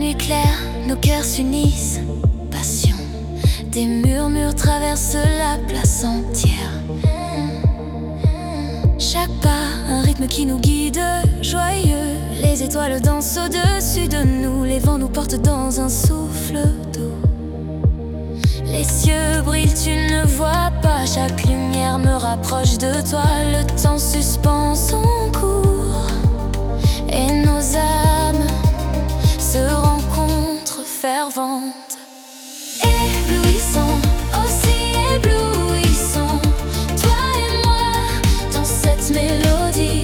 nuit claire, nos cœurs s'unissent. Passion, des murmures traversent la place entière. Chaque pas, un rythme qui nous guide, joyeux. Les étoiles dansent au-dessus de nous, les vents nous portent dans un souffle doux. Les cieux brillent, tu ne vois pas, chaque lumière me rapproche de toi. Le temps suspend son cours et nos âmes se rencontrent ferventes. Éblouissant, aussi éblouissant, toi et moi dans cette mélodie.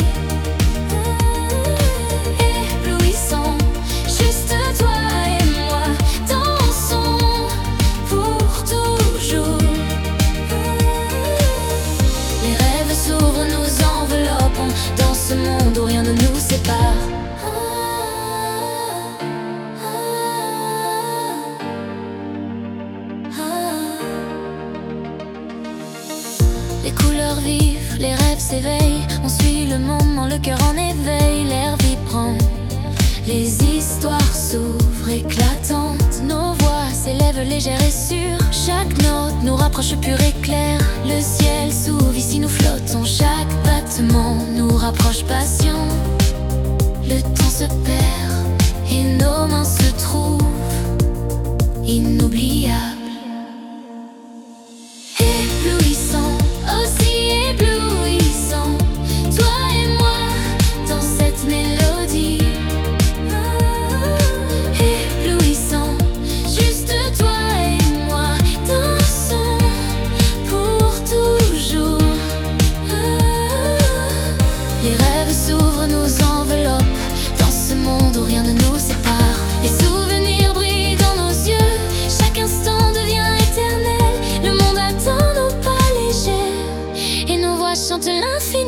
Éblouissant, juste toi et moi, dansons pour toujours. Les rêves s'ouvrent, nous enveloppons dans ce monde où rien ne nous sépare. Les couleurs vives, les rêves s'éveillent. On suit le moment, le cœur en éveil. L'air vibrant, les histoires s'ouvrent éclatantes. Nos voix s'élèvent légères et sûres. Chaque note nous rapproche pur et clair. Le ciel s'ouvre, ici nous flottons. Chaque battement nous rapproche patient. Le temps se perd et nos mains se trouvent inoubliables. Éblouissant, aussi éblouissant, toi et moi dans cette mélodie. Éblouissant, juste toi et moi, dansons pour toujours. Les rêves s'ouvrent, nous enveloppent dans ce monde où rien ne nous sépare. Les souvenirs brillent dans nos yeux, chaque instant devient éternel. Le monde attend nos pas légers et nos voix chantent l'infini.